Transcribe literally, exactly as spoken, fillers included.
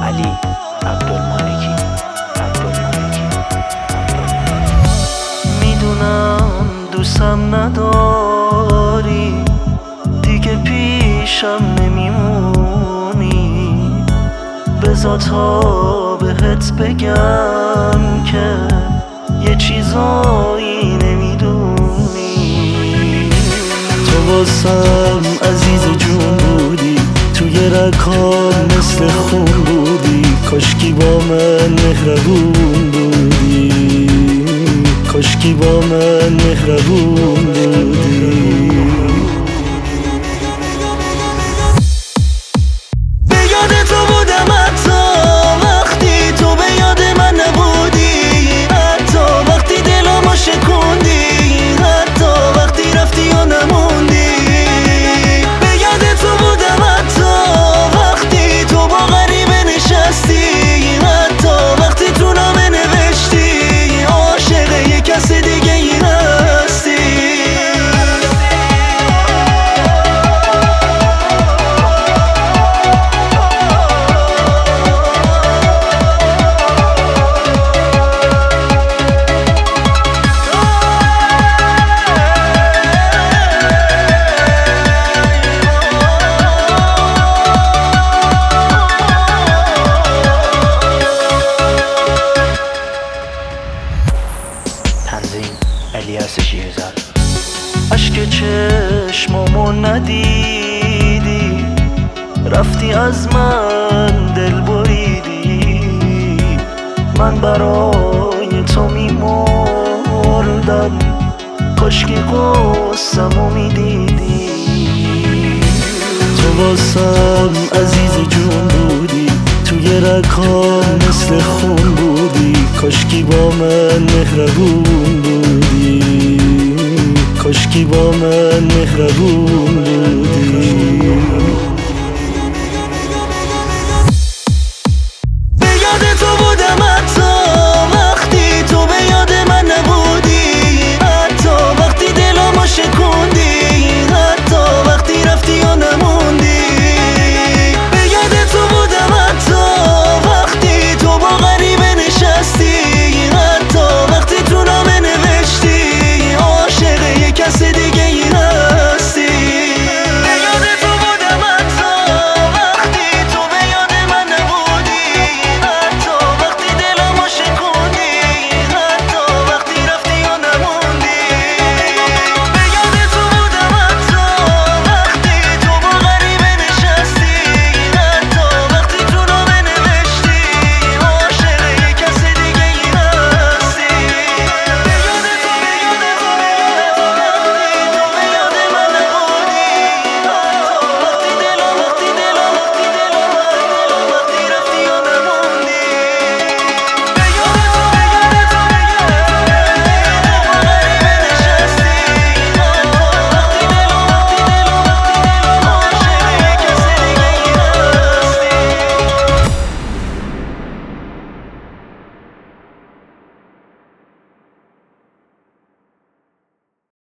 علی عبدالمالکی عبدالمالکی میدونم دوستم نداری، دیگه پیشم نمیمونی. بذار تا بهت بگم که یه چیزایی نمیدونی. تو واسم عزیز جون بودی، توی رکام مثل خون بودی. کاشکی با من مهربون بودی، کاشکی با من مهربون بودی. به یاد تو بودم حتی وقتی تو به یاد من نبودی، حتی وقتی دلمو شکوندی، حتی وقتی رفتی و نموندی. به یاد تو بودم حتی وقتی تو با غریبه نشستی، حتی وقتی تو نامه نوشتی عاشق یه کس دیگه ای هستی. تنظیم الیاس شیرزاد. اشک چشمامو ندیدی، رفتی از من دل بریدی. من برای تو میمردم، کاشکی قصه‌مو میدیدی. تو واسم عزیز جون بودی، توی رکام مثل خون بودی. کاشکی با من مهربون بودی، کاشکی با من مهربون بودی.